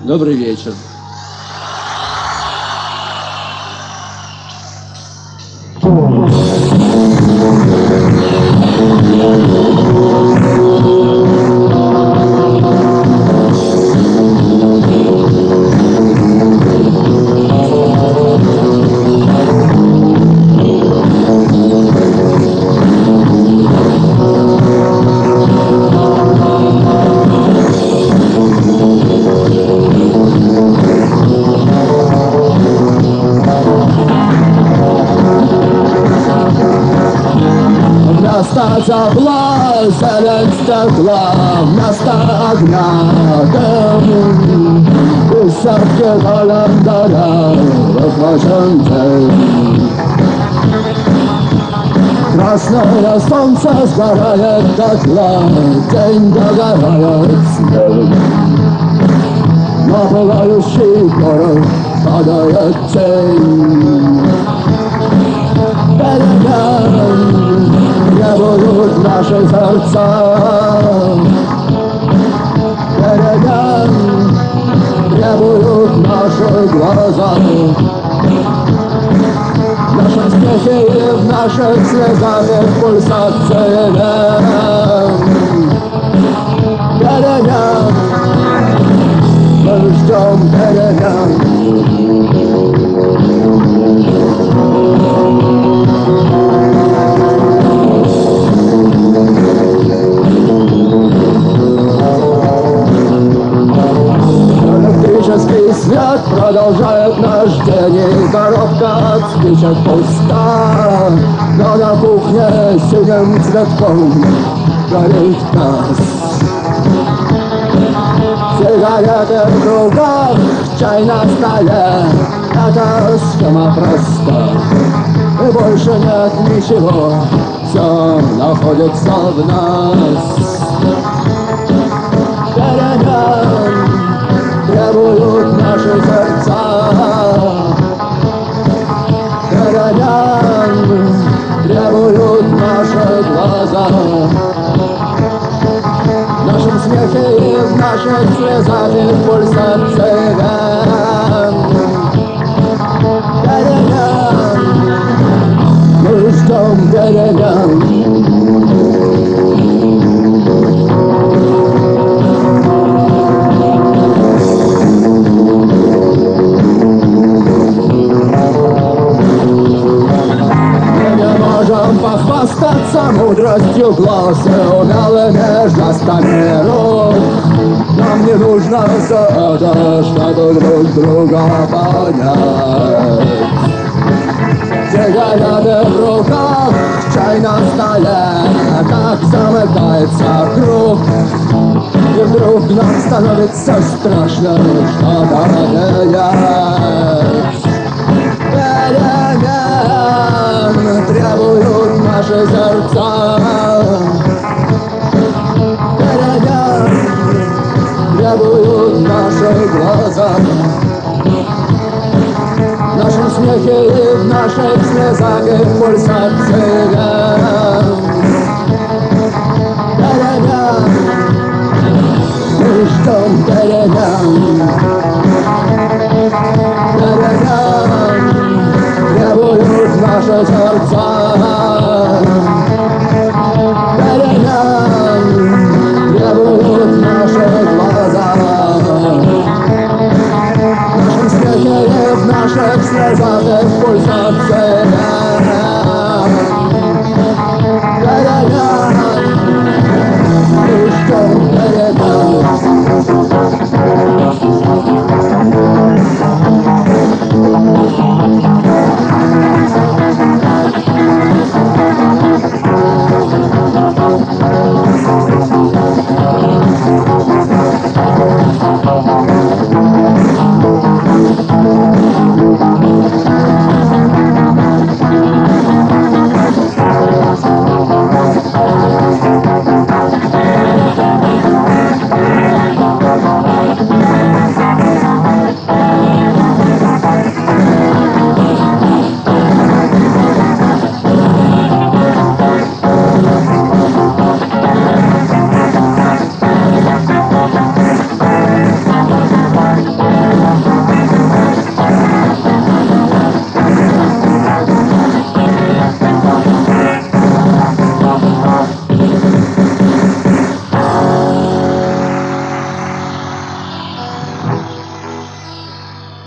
Добрый вечер. Вместо тепла зелень стекла, вместо огня дым, десятки календаря выхвачен день. Красное солнце сгорает дотла, день догорает снег. На пылающий город падает тень. Перемен требуют наши сердца, перемен требуют наши глаза. В нашем смехе и в наших слезах и пульсации перемен. Мы ждем перемен. Электрический свет продолжает наш день, и коробка от спичек пуста, но на кухне синим цветком горит газ. Сигареты в руках, чай на столе, эта схема проста, и больше нет ничего, все находится в нас. Перемен требуют наши сердца, перемен требуют наши глаза. В нашем смехе и в наших слезах и в пульсации перемен. Мы ждем перемен. Похвастаться мудростью глаз и умелыми жестами рук. Нам не нужно все это, чтобы друг друга понять. Сигареты в руках, чай на столе, как замыкается круг. И вдруг нам становится страшно что-то менять. Перемен требуют наши сердца, перемен требуют наши глаза. В нашем смехе и в наших слезах и в пульсации перемен. Мы ждем перемен. Перемен требуют наши сердца.